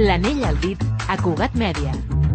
L'anell al dit a Cugat Mèdia.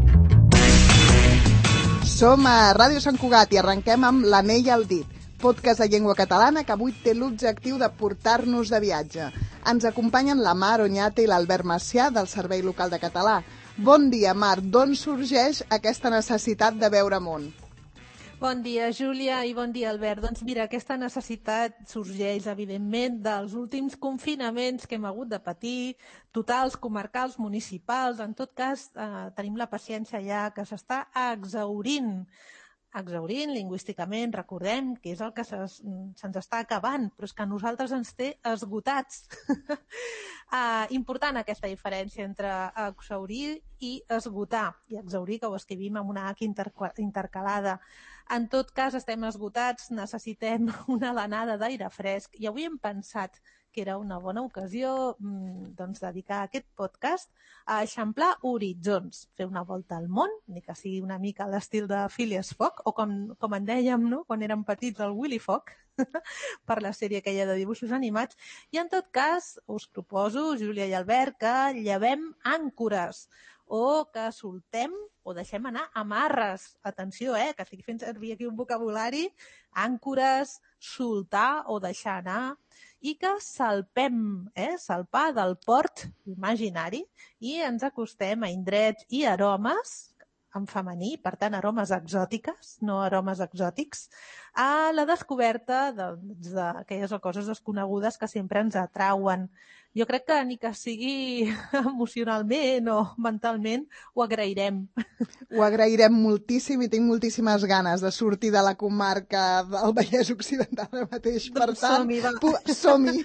Som a Ràdio Sant Cugat i arrenquem amb L'anell al dit, podcast de llengua catalana que avui té l'objectiu de portar-nos de viatge. Ens acompanyen la Mar Oñate i l'Albert Macià del Servei Local de Català. Bon dia, Mar. D'on sorgeix aquesta necessitat de veure món? Bon dia, Júlia, i bon dia, Albert. Doncs mira, aquesta necessitat sorgeix, evidentment, dels últims confinaments que hem hagut de patir, totals, comarcals, municipals. En tot cas, tenim la paciència ja que s'està exhaurint lingüísticament, recordem que és el que se'ns està acabant, però és que a nosaltres ens té esgotats. Important aquesta diferència entre exhaurir i esgotar. I exhaurir, que ho escrivim amb una H intercalada. En tot cas, estem esgotats, necessitem una alenada d'aire fresc i avui hem pensat que era una bona ocasió dedicar aquest podcast a eixamplar horitzons, fer una volta al món, ni que sigui una mica a l'estil de Phileas Fogg, o com en dèiem, no? Quan érem petits, el Willy Fogg, per la sèrie aquella de dibuixos animats. I en tot cas, us proposo, Júlia i Albert, que llevem àncores o que soltem o deixem anar amarres. Atenció, que estic fent servir aquí un vocabulari, àncores, soltar o deixar anar, i que salpem, salpar del port imaginari i ens acostem a indrets i aromes, en femení, per tant, aromes exòtiques, no aromes exòtics, a la descoberta d'aquelles coses desconegudes que sempre ens atrauen. Jo crec que ni que sigui emocionalment o mentalment ho agrairem. Ho agrairem moltíssim i tinc moltíssimes ganes de sortir de la comarca del Vallès Occidental ara mateix. Per tant, som-hi.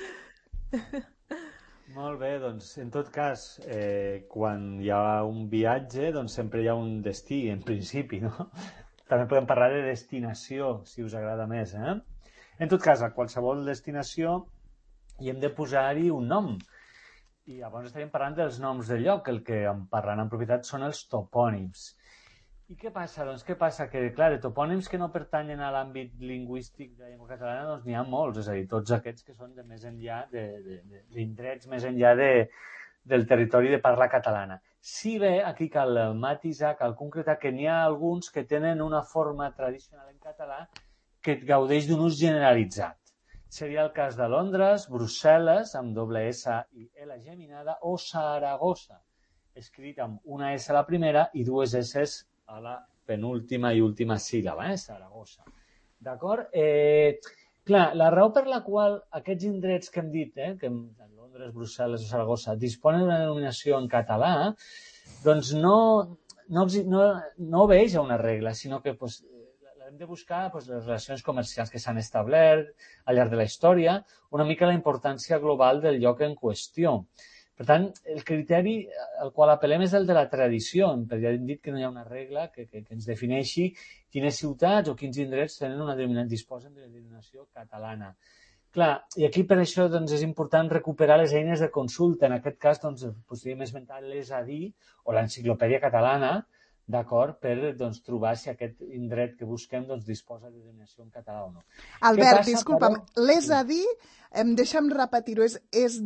Molt bé, doncs en tot cas, quan hi ha un viatge, doncs sempre hi ha un destí, en principi, no? També podem parlar de destinació, si us agrada més, En tot cas, a qualsevol destinació hi hem de posar-hi un nom. I llavors estaríem parlant dels noms del lloc, el que en parlant en propietat són els topònims. I què passa? Doncs què passa? Que, clar, de topònims que no pertanyen a l'àmbit lingüístic de la llengua catalana, doncs n'hi ha molts, és a dir, tots aquests que són de més enllà d'indrets, més enllà del territori de parla catalana. Si bé aquí cal matisar, cal concretar que n'hi ha alguns que tenen una forma tradicional en català que gaudeix d'un ús generalitzat. Seria el cas de Londres, Brussel·les, amb doble S i L geminada, o Saragossa, escrit amb una S a la primera i dues S a la penúltima i última síl·laba, Saragossa. D'acord? Clar, la raó per la qual aquests indrets que hem dit, que Londres, Brussel·les o Saragossa, disponen d'una denominació en català, doncs no obeix a una regla, sinó que hem de buscar les relacions comercials que s'han establert al llarg de la història, una mica la importància global del lloc en qüestió. Per tant, el criteri al qual apel·lem és el de la tradició, perquè ja hem dit que no hi ha una regla que ens defineixi quines ciutats o quins indrets disposen de la denominació catalana. Clar, i aquí per això és important recuperar les eines de consulta. En aquest cas, podríem esmentar l'ESADI o l'Enciclopèdia Catalana, d'acord, per trobar si aquest indret que busquem disposa de denominació en català o no. Albert, disculpa'm, l'ESADI, deixa'm repetir-ho, és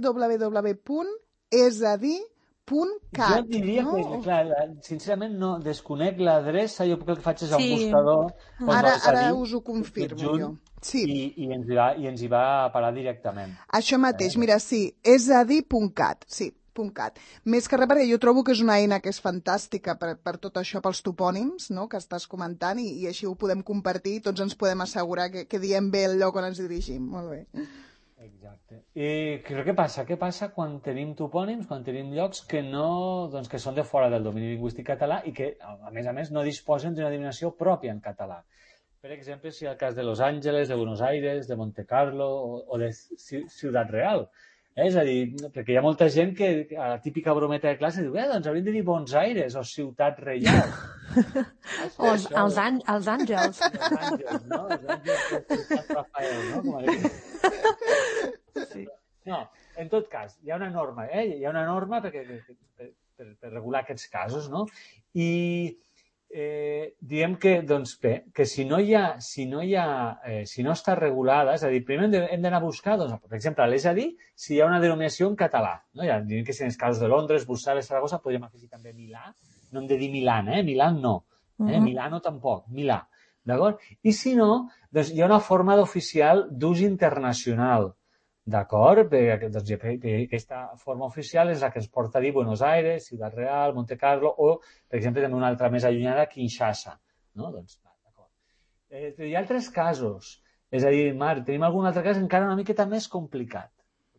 www.esadi.cat. Jo diria que, clar, sincerament no desconec l'adreça, jo el que faig és un buscador. Ara us ho confirmo jo. I ens hi va a parar directament. Això mateix, mira, sí, esadi.cat, sí. Més que res, perquè jo trobo que és una eina que és fantàstica per tot això, pels topònims, no?, que estàs comentant, i així ho podem compartir i tots ens podem assegurar que diem bé el lloc on ens dirigim. Molt bé. Exacte. I què passa? Què passa quan tenim topònims, quan tenim llocs que que són de fora del domini lingüístic català i que, a més, no disposen d'una denominació pròpia en català? Per exemple, si hi ha el cas de Los Angeles, de Buenos Aires, de Monte Carlo o de Ciutat Real. És a dir, perquè hi ha molta gent que a la típica brometa de classe diu doncs hauríem de dir Bons Aires o Ciutat Reial. O els Àngels. Els Àngels, no? Els Àngels de Ciutat Rafael, no? No, en tot cas, hi ha una norma, Hi ha una norma per regular aquests casos, no? I diem que, doncs bé, que si no està regulada, és a dir, primer hem d'anar a buscar, doncs, per exemple, és a dir, si hi ha una denominació en català, no? Ja diem que si en els casos de Londres, Brussel·les, Saragossa, podríem afegir també Milà, no hem de dir Milan, Milan no, Milano tampoc, Milà, d'acord? I si no, doncs hi ha una forma d'oficial d'ús internacional, d'acord? Doncs aquesta forma oficial és la que ens porta a dir Buenos Aires, Ciudad Real, Monte Carlo o, per exemple, també una altra més allunyada, Kinshasa. No? Doncs, d'acord. Però hi ha altres casos. És a dir, Mar, tenim algun altre cas encara una miqueta més complicat.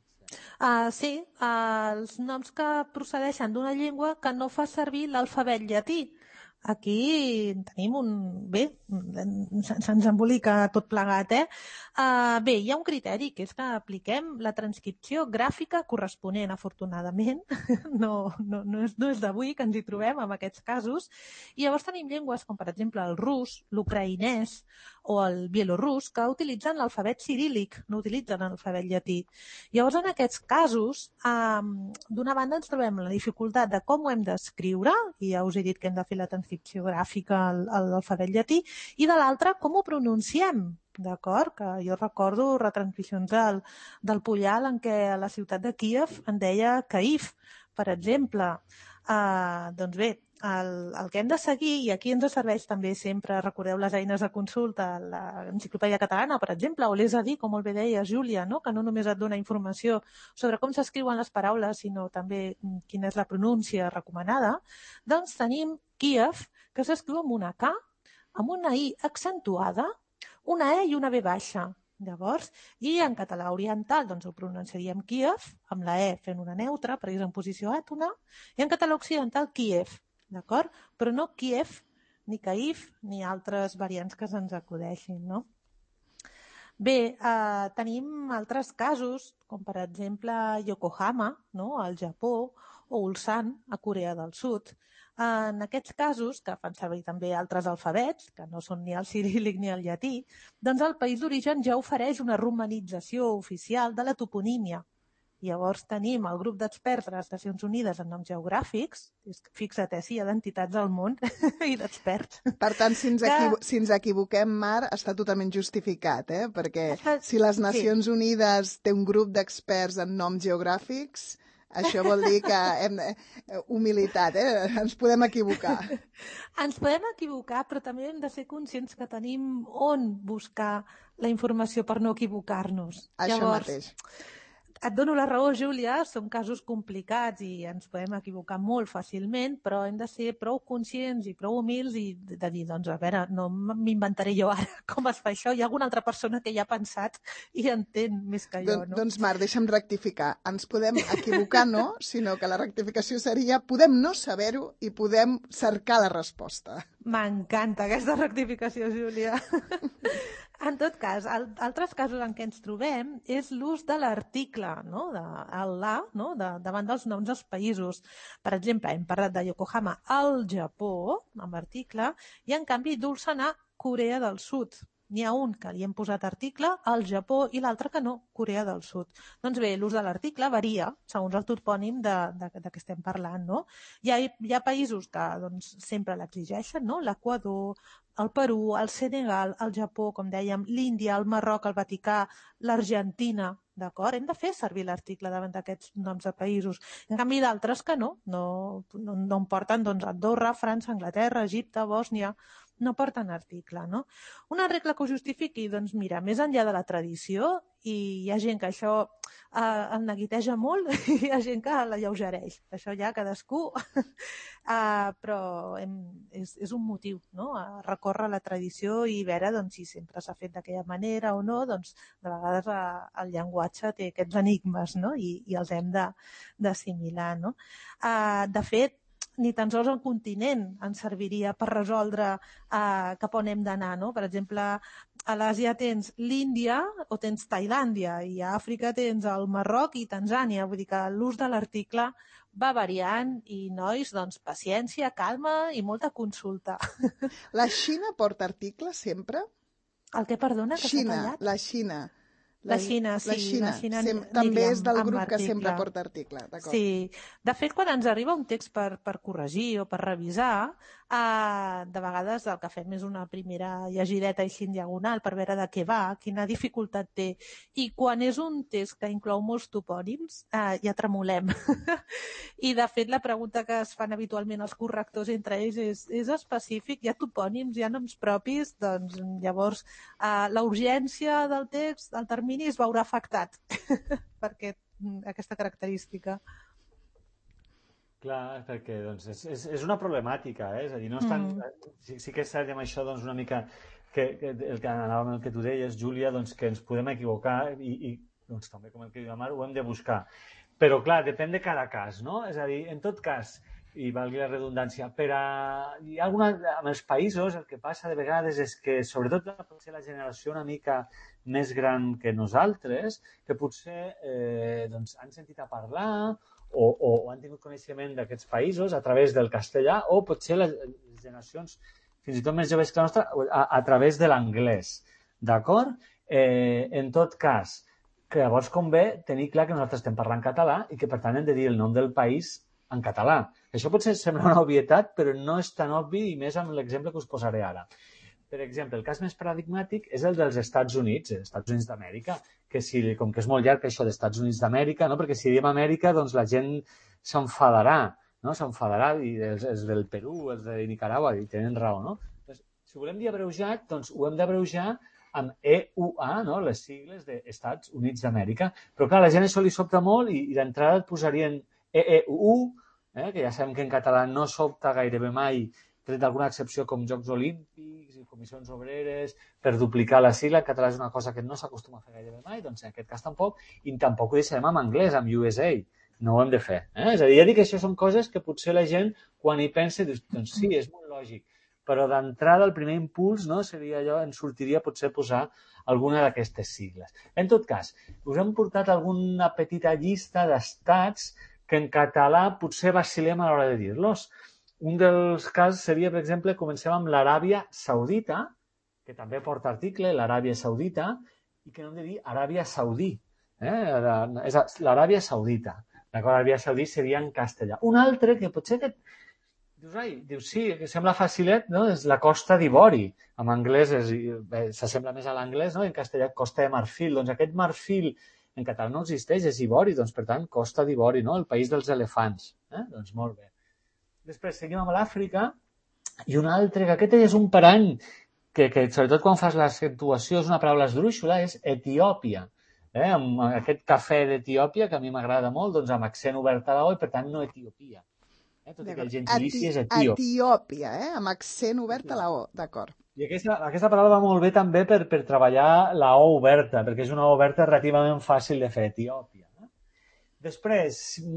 Sí, els noms que procedeixen d'una llengua que no fa servir l'alfabet llatí. Aquí tenim Bé, se'ns embolica tot plegat, Bé, hi ha un criteri, que és que apliquem la transcripció gràfica corresponent, afortunadament. No és d'avui que ens hi trobem en aquests casos. I llavors tenim llengües com, per exemple, el rus, l'ucraïnès o el bielorrus, que utilitzen l'alfabet ciríl·lic, no utilitzen l'alfabet llatí. Llavors, en aquests casos, d'una banda ens trobem la dificultat de com ho hem d'escriure, i ja us he dit que hem de fer la transcripció gràfica a l'alfabet llatí, i de l'altra, com ho pronunciem, d'acord? Que jo recordo retransmissions del Puyal en què a la ciutat de Kíev en deia Caïf, per exemple. Doncs bé, el que hem de seguir, i aquí ens serveix també sempre, recordeu les eines de consulta, l'Enciclopèdia Catalana, per exemple, o l'és a dir, com molt bé deia Júlia, no? Que no només et dona informació sobre com s'escriuen les paraules, sinó també quina és la pronúncia recomanada, doncs tenim Kíev, que s'escriu amb una K, amb una I accentuada, una E i una B baixa. Llavors, i en català oriental doncs ho pronunciaríem Kíev, amb la E fent una neutra, perquè és en posició àtona, i en català occidental Kíev, d'acord? Però no Kíev, ni Caïf, ni altres variants que se'ns acudeixin, no? Bé, tenim altres casos, com per exemple Yokohama, no?, al Japó, o Ulsan, a Corea del Sud. En aquests casos, que fan servir també altres alfabets, que no són ni el ciríl·lic ni el llatí, doncs el país d'origen ja ofereix una romanització oficial de la toponímia. Llavors tenim el grup d'experts de les Nacions Unides en noms geogràfics, fixa't, sí, hi ha d'entitats al món i d'experts. Per tant, si ens equivoquem, Mar, està totalment justificat, perquè si les Nacions Unides té un grup d'experts en noms geogràfics, això vol dir que humilitat, ens podem equivocar. Ens podem equivocar, però també hem de ser conscients que tenim on buscar la informació per no equivocar-nos. Això mateix. Et dono la raó, Júlia, són casos complicats i ens podem equivocar molt fàcilment, però hem de ser prou conscients i prou humils i de dir, doncs, a veure, no m'inventaré jo ara com es fa això, hi ha alguna altra persona que ja ha pensat i entén més que jo, no? Doncs, Mar, deixa'm rectificar. Ens podem equivocar, no? Sinó que la rectificació seria podem no saber-ho i podem cercar la resposta. M'encanta aquesta rectificació, Júlia. En tot cas, altres casos en què ens trobem és l'ús de l'article, no? El la, no? Davant dels noms dels països. Per exemple, hem parlat de Yokohama al Japó, amb article, i en canvi d'Ulsan a Corea del Sud. N'hi ha un que li hem posat article al Japó i l'altre que no, Corea del Sud. Doncs bé, l'ús de l'article varia segons el topònim de què estem parlant, no? Hi ha països que doncs, sempre l'exigeixen, no? L'Equador, el Perú, el Senegal, el Japó, com dèiem, l'Índia, el Marroc, el Vaticà, l'Argentina, d'acord? Hem de fer servir l'article davant d'aquests noms de països. En canvi, d'altres que no en porten, doncs, Andorra, França, Anglaterra, Egipte, Bòsnia, no porten article, no? Una regla que ho justifiqui, doncs mira, més enllà de la tradició, i hi ha gent que això el neguiteja molt i hi ha gent que l'alleugereix. Això ja cadascú, però és un motiu, no? A recórrer la tradició i veure doncs, si sempre s'ha fet d'aquella manera o no, doncs de vegades el llenguatge té aquests enigmes, no? I els hem d'assimilar, no? De fet, ni tan sols el continent ens serviria per resoldre cap on hem d'anar, no? Per exemple, a l'Àsia tens l'Índia o tens Tailàndia i a Àfrica tens el Marroc i Tanzània. Vull dir que l'ús de l'article va variant i, nois, doncs, paciència, calma i molta consulta. La Xina porta article sempre? El què, perdona, que s'ha tallat? La Xina. La Xina, sí. La Xina també és del grup que sempre porta article. Sí. De fet, quan ens arriba un text per corregir o per revisar, De vegades el que fem és una primera llegideta així en diagonal per veure de què va, quina dificultat té. I quan és un text que inclou molts topònims, ja tremolem. I, de fet, la pregunta que es fan habitualment els correctors entre ells és específic? Hi ha topònims, hi ha noms propis? Doncs llavors la urgència del text, el termini, es veurà afectat per aquesta característica. Clar, perquè doncs, és una problemàtica, és a dir, no és tan... Sí que és cert amb això doncs, una mica el que anàvem el que tu deies, Júlia, doncs, que ens podem equivocar i doncs, també, com el que diu la Mar, ho hem de buscar. Però, clar, depèn de cada cas, no? És a dir, en tot cas, i valgui la redundància, amb els països el que passa de vegades és que, sobretot potser la generació una mica més gran que nosaltres, que potser doncs, han sentit a parlar o han tingut coneixement d'aquests països a través del castellà o potser les generacions fins i tot més joves que la nostra a través de l'anglès. D'acord? En tot cas, que llavors convé tenir clar que nosaltres estem parlant català i que per tant hem de dir el nom del país en català. Això potser sembla una obvietat, però no és tan obvi i més amb l'exemple que us posaré ara. Per exemple, el cas més paradigmàtic és el dels Estats Units d'Amèrica, que com que és molt llarg això d'Estats Units d'Amèrica, no? Perquè si diem Amèrica, doncs la gent s'enfadarà, no? S'enfadarà, i els del Perú, els de Nicaragua, i tenen raó, no? Doncs, si ho volem dir abreujat, doncs ho hem d'abreujar amb EUA, no? Les sigles d'Estats Units d'Amèrica. Però clar, la gent això li sobta molt i d'entrada et posarien EEU, que ja sabem que en català no sobta gairebé mai, tret d'alguna excepció com Jocs Olímpics i Comissions Obreres, per duplicar la sigla. En català és una cosa que no s'acostuma a fer gairebé mai, doncs en aquest cas tampoc, i tampoc ho deixarem en anglès, amb USA. No ho hem de fer. És a dir, ja dic que això són coses que potser la gent, quan hi pensa, dius, doncs sí, és molt lògic, però d'entrada el primer impuls seria allò, ens sortiria potser posar alguna d'aquestes sigles. En tot cas, us hem portat alguna petita llista d'estats que en català potser vacilem a l'hora de dir-los. Un dels casos seria, per exemple, comencem amb l'Aràbia Saudita, que també porta article, l'Aràbia Saudita, i que no hem de dir Aràbia Saudí. És l'Aràbia Saudita. L'Aràbia Saudí seria en castellà. Un altre que potser que dius, sí, que sembla facilet, no? És la Costa d'Ivori. En anglès s'assembla més a l'anglès, no? En castellà, Costa de Marfil. Doncs aquest marfil en català no existeix, és Ivori, doncs per tant, Costa d'Ivori, no? El país dels elefants. Doncs molt bé. Després seguim amb l'Àfrica i un altre, que aquest és un parany que sobretot quan fas l'accentuació és una paraula esdrúixola, és Etiòpia. Amb aquest cafè d'Etiòpia, que a mi m'agrada molt, doncs amb accent obert a la O i per tant no Etiòpia. Tot i que el gentilici és etíop. Etiòpia, amb accent obert a la O, d'acord. I aquesta paraula va molt bé també per treballar la O oberta, perquè és una O oberta relativament fàcil de fer, Etiòpia. Després,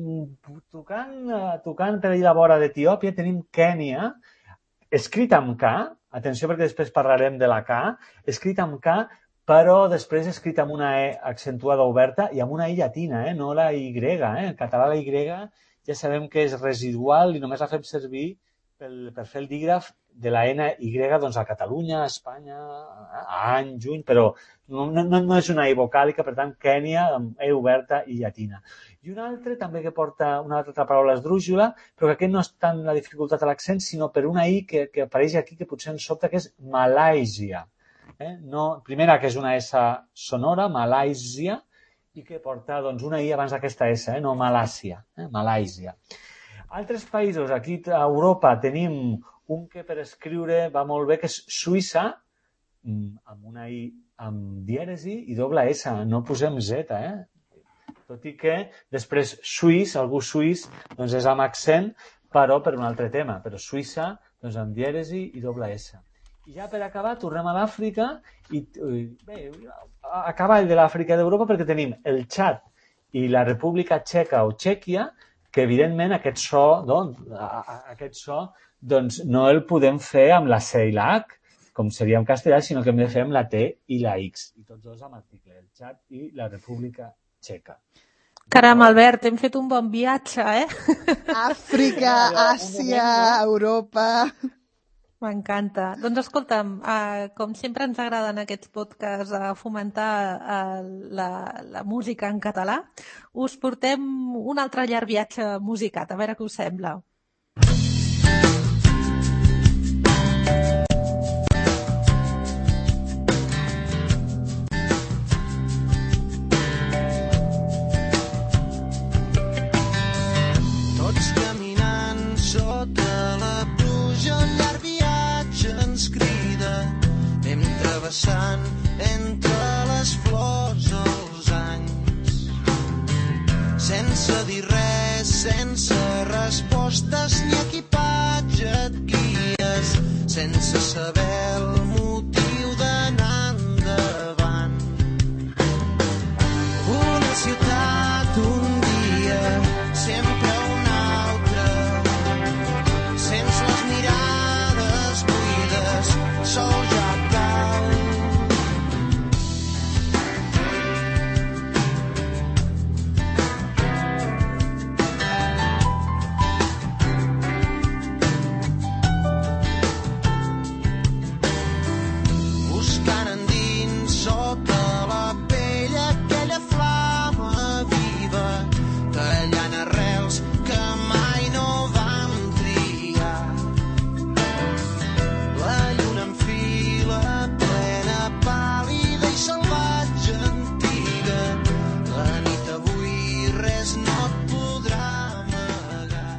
tocant per allà a la vora d'Etiòpia, tenim Kènia, escrit amb K, atenció perquè després parlarem de la K, escrit amb K, però després escrit amb una E accentuada oberta i amb una I llatina, no la Y. En català la Y ja sabem que és residual i només la fem servir per fer el dígraf de la NY doncs a Catalunya, a Espanya, a any, juny, però no és una I vocàlica, per tant, Kènia amb E oberta i llatina. I un altre també que porta una altra paraula esdrúixola, però que aquest no és tant la dificultat a l'accent, sinó per una I que apareix aquí que potser ens sobta, que és Malàisia. Primera, que és una S sonora, Malàisia, i que porta una I abans d'aquesta S, no Malàcia, Malàisia. Altres països, aquí a Europa tenim un que per escriure va molt bé, que és Suïssa, amb una I amb dièresi i doble S, no posem Z, Tot i que després suís, algú suís, doncs és amb accent, però per un altre tema. Però Suïssa, doncs amb dièresi i doble S. I ja per acabar, tornem a l'Àfrica i bé, a cavall de l'Àfrica d'Europa perquè tenim el Txad i la República Txeca o Txèquia, que evidentment aquest so doncs no el podem fer amb la C i la H, com seria en castellà, sinó que hem de fer amb la T i la X. I tots dos amb article, el Txad i la República Txeca. Caram, Albert, hem fet un bon viatge, Àfrica, Àsia, Europa... M'encanta. Doncs escolta'm, com sempre ens agrada en aquests podcasts fomentar la música en català, us portem un altre llarg viatge musicat, a veure què us sembla. travessant entre les flors els anys. Sense dir res, sense respostes ni equipatge et guies, sense saber el motiu d'anar endavant. Una ciutat un dia, sempre un altre, sense les mirades buides, sol ja cau. Buscant endins sota la pell aquella flama viva, tallant arrels que mai no vam triar. La lluna enfila plena, pàl·lida i salvatge antiga. La nit avui res no et podrà amagar.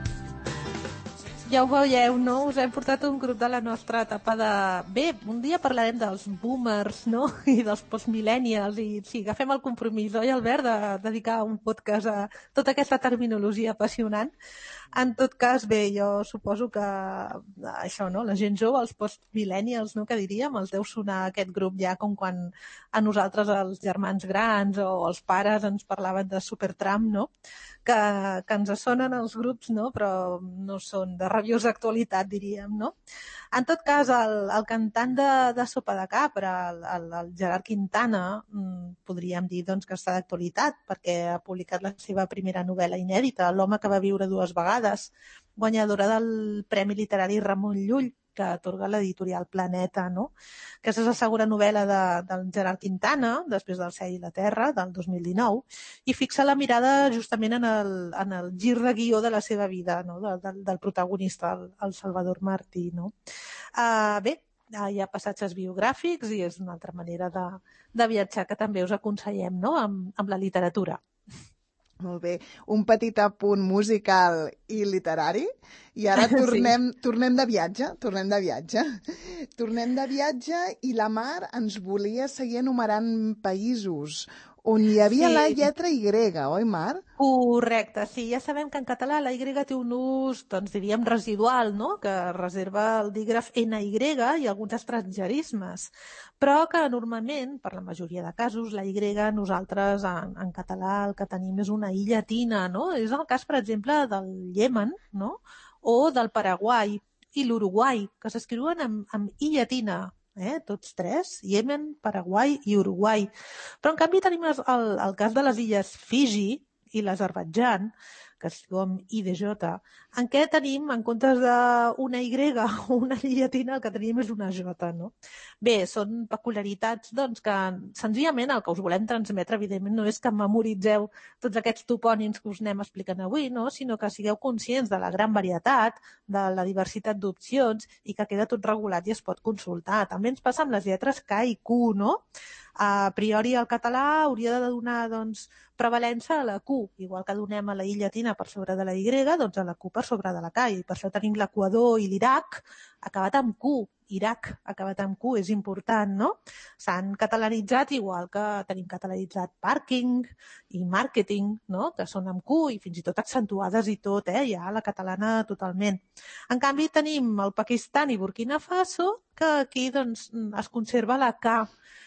Ja ho veieu, no? Us hem portat un grup de la nostra etapa de... Bé, un dia parlarem dels boomers, no? I dels postmillennials, i sí, agafem el compromís, oi, Albert, de dedicar un podcast a tota aquesta terminologia apassionant. En tot cas, bé, jo suposo que això, no? La gent jove, els postmillennials, no?, que diríem, els deu sonar aquest grup ja com quan a nosaltres els germans grans o els pares ens parlaven de Supertramp, no?, que ens sonen els grups, no?, però no són de rabiosa actualitat, diríem, no? En tot cas, el cantant de Sopa de Cabra, el Gerard Quintana, podríem dir doncs, que està d'actualitat perquè ha publicat la seva primera novel·la inèdita, L'home que va viure dues vegades, guanyadora del Premi Literari Ramon Llull, que atorga l'editorial Planeta, no? Aquesta és la segona novel·la del Gerard Quintana, després del Cel i la Terra, del 2019, i fixa la mirada justament en el gir de guió de la seva vida, no?, del protagonista, el Salvador Martí, no? Bé, hi ha passatges biogràfics i és una altra manera de viatjar que també us aconsellem, no?, amb la literatura. Molt bé. Un petit apunt musical i literari. I ara tornem de viatge. Tornem de viatge i la Mar ens volia seguir enumerant països on hi havia la lletra Y, oi, Mar? Correcte, sí. Ja sabem que en català la Y té un ús, doncs diríem, residual, no?, que reserva el dígraf NY i alguns estrangerismes, però que normalment, per la majoria de casos, la Y nosaltres en català el que tenim és una I llatina, no? És el cas, per exemple, del Iemen, no?, o del Paraguai i l'Uruguai, que s'escriuen amb I llatina, tots tres, Iemen, Paraguai i Uruguai. Però, en canvi, tenim el cas de les illes Fiji i l'Azerbaidjan, que es diu amb IDJ, en què tenim, en comptes d'una Y o una llatina, el que tenim és una J, no? Bé, són peculiaritats, doncs, que senzillament el que us volem transmetre, evidentment, no és que memoritzeu tots aquests topònims que us anem explicant avui, no?, sinó que sigueu conscients de la gran varietat, de la diversitat d'opcions i que queda tot regulat i es pot consultar. També ens passa amb les lletres K i Q, no? A priori el català hauria de donar, doncs, prevalença a la Q, igual que donem a la I llatina per sobre de la Y, doncs a la Q per sobre de la K, i per això tenim l'Equador i l'Iraq acabat amb Q. Iraq acabat amb Q, és important, no? S'han catalanitzat igual que tenim catalanitzat parking i marketing, no?, que són amb Q i fins i tot accentuades i tot, ja la catalana totalment. En canvi tenim el Pakistan i Burkina Faso, que aquí doncs es conserva la K.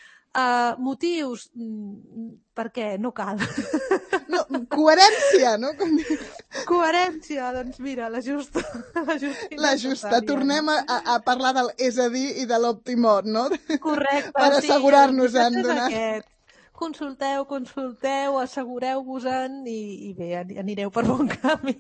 Motius? Per què? No cal. No, coherència, no? Coherència, doncs mira, la justa. La justa. Tornem a parlar del és a dir i de l'optimot, no? Correcte. Per assegurar-nos en donar... Consulteu, assegureu-vos-en i bé, anireu per bon camí.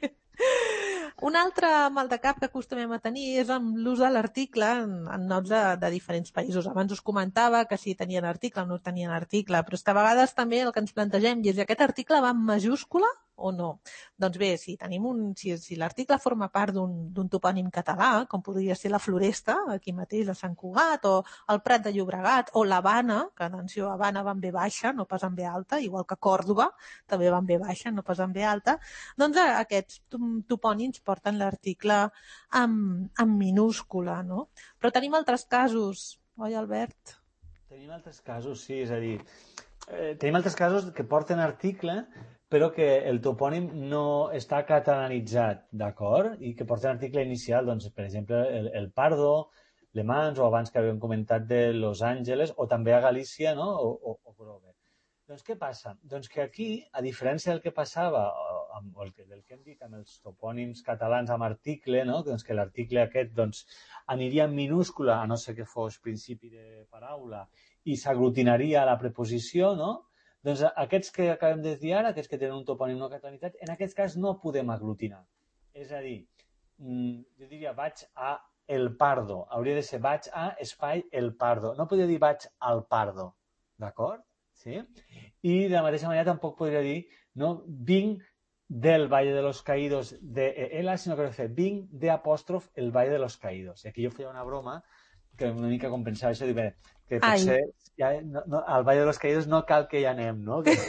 Un altre mal de cap que acostumem a tenir és amb l'ús de l'article en noms de diferents països. Abans us comentava que si tenien article o no tenien article, però és que a vegades també el que ens plantegem és aquest article va en majúscula o no. Doncs bé, si l'article forma part d'un topònim català, com podria ser la Floresta, aquí mateix a Sant Cugat, o el Prat de Llobregat, o l'Havana, que atenció, Havana va en B baixa, no pas en B alta, igual que Còrdova, també va en B baixa, no pas en B alta, doncs aquests topònims porten l'article en minúscula, no? Però tenim altres casos oi, Albert? Tenim altres casos, sí, és a dir, tenim altres casos que porten article, però que el topònim no està catalanitzat, d'acord? I que porten article inicial, doncs, per exemple, el Pardo, Le Mans, o abans que havíem comentat de Los Angeles, o també a Galícia, no? O Grove. Doncs què passa? Doncs que aquí, a diferència del que passava, del que hem dit amb els topònims catalans amb article, no? Doncs que l'article aquest doncs, aniria en minúscula, a no ser que fos principi de paraula, i s'aglutinaria a la preposició, no? Doncs aquests que acabem de dir ara, aquests que tenen un topònim no catalanitzat, en aquest cas no podem aglutinar. És a dir, jo diria vaig a el Pardo. Hauria de ser vaig a espai el Pardo. No podria dir vaig al Pardo. D'acord? Sí? I de la mateixa manera tampoc podria dir no, vinc del Valle de los Caídos de Ela, sinó que fer vinc de apòstrof el Valle de los Caídos. I aquí jo feia una broma que una mica compensava això, dir, que potser ja, al Valle de los Caídos no cal que hi anem, no? Que,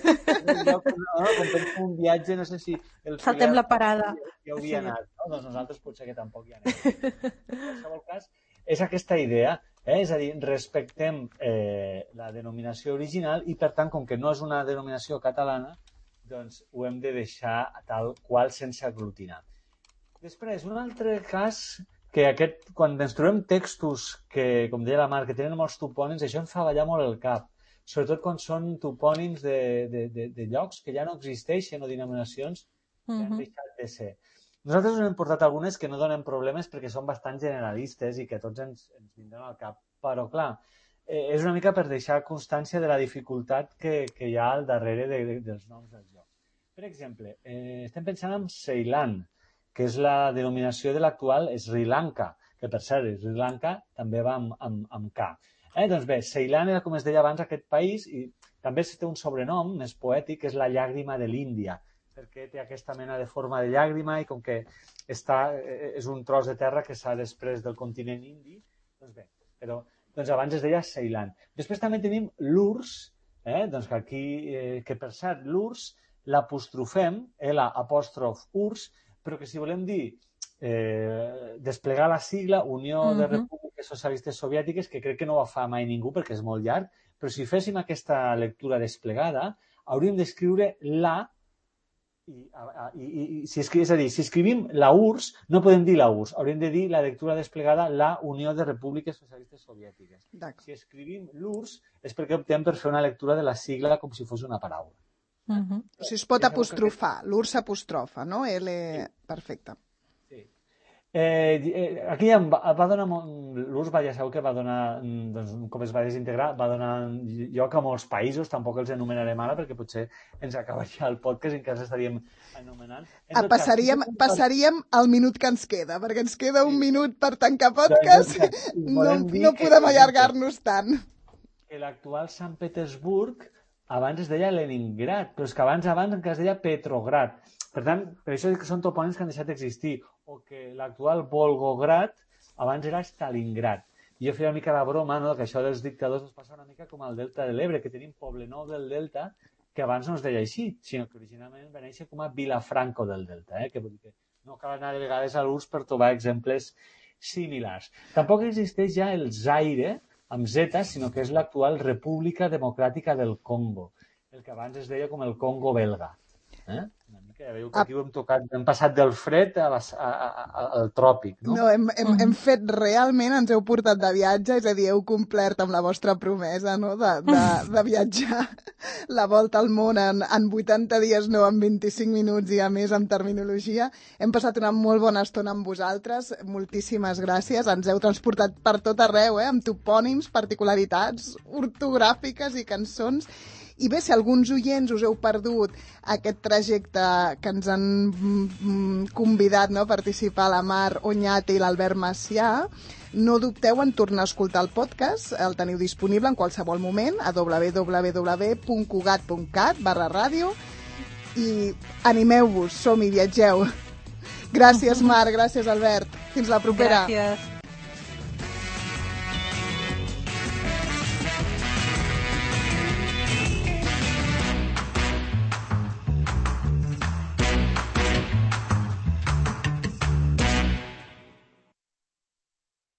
quan tenim un viatge, no sé si... Saltem la parada. Ja hauria anat, no? Doncs nosaltres potser que tampoc hi anem. En qualsevol cas, és aquesta idea, és a dir, respectem la denominació original i, per tant, com que no és una denominació catalana, doncs ho hem de deixar tal qual sense aglutinar. Després, un altre cas que quan ens trobem textos que, com deia la Mar, que tenen molts topònims, això ens fa ballar molt el cap. Sobretot quan són topònims de llocs que ja no existeixen o denominacions que han deixat de ser. Nosaltres us hem portat algunes que no donen problemes perquè són bastant generalistes i que tots ens vindran al cap. Però, clar, és una mica per deixar constància de la dificultat que hi ha al darrere dels noms dels llocs. Per exemple, estem pensant en Ceilan, que és la denominació de l'actual Sri Lanka, que per cert, Sri Lanka també va amb K. Doncs bé, Ceilan era, com es deia abans, aquest país, i també té un sobrenom més poètic, que és la llàgrima de l'Índia, perquè té aquesta mena de forma de llàgrima i com que és un tros de terra que s'ha després del continent indi, doncs bé, però doncs abans es deia Ceilan. Després també tenim l'URSS, doncs que aquí, que per cert, l'URSS l'apostrofem, l'apòstrof URSS, però que si volem dir desplegar la sigla Unió de Repúbliques Socialistes Soviètiques, que crec que no ho fa mai ningú perquè és molt llarg, però si féssim aquesta lectura desplegada, hauríem d'escriure la, és a dir, si escrivim la URSS, no podem dir la URSS, hauríem de dir la lectura desplegada la Unió de Repúbliques Socialistes Soviètiques. Si escrivim l'URSS és perquè optem per fer una lectura de la sigla com si fos una paraula. O sigui, es pot apostrofar, l'URSS apostrofa, no? Perfecte. Sí. Aquí va donar... L'URSS ja sabeu que va donar, doncs, com es va desintegrar, va donar lloc a molts països, tampoc els enumerarem ara perquè potser ens acabaria el podcast i encara estaríem anomenant. Passaríem al minut que ens queda, perquè ens queda un minut per tancar podcast, no podem allargar-nos tant. Que l'actual Sant Petersburg abans es deia Leningrad, però és que abans encara es deia Petrograd. Per tant, per això és que són topònims que han deixat d'existir. O que l'actual Volgograd abans era Stalingrad. I jo feia una mica la broma, no?, que això dels dictadors ens passa una mica com al Delta de l'Ebre, que tenim Poblenou del Delta, que abans no es deia així, sinó que originalment va néixer com a Vilafranco del Delta, que vull dir que no cal anar de vegades a l'URSS per trobar exemples similars. Tampoc existeix ja el Zaire, amb Z, sinó que és l'actual República Democràtica del Congo, el que abans es deia com el Congo belga. Una mica, ja veieu que aquí ho hem tocat, hem passat del fred al tròpic, no? No, hem fet realment, ens heu portat de viatge, és a dir, heu complert amb la vostra promesa, no?, de viatjar la volta al món en 80 dies, no en 25 minuts i a més amb terminologia. Hem passat una molt bona estona amb vosaltres, moltíssimes gràcies, ens heu transportat per tot arreu, amb topònims, particularitats ortogràfiques i cançons. I bé, si alguns oients us heu perdut aquest trajecte que ens han convidat, no, a participar la Mar Oñate i l'Albert Macià, no dubteu en tornar a escoltar el podcast, el teniu disponible en qualsevol moment a www.cugat.cat/ràdio i animeu-vos, som-hi, viatgeu. Gràcies, Mar, gràcies, Albert. Fins la propera. Gràcies.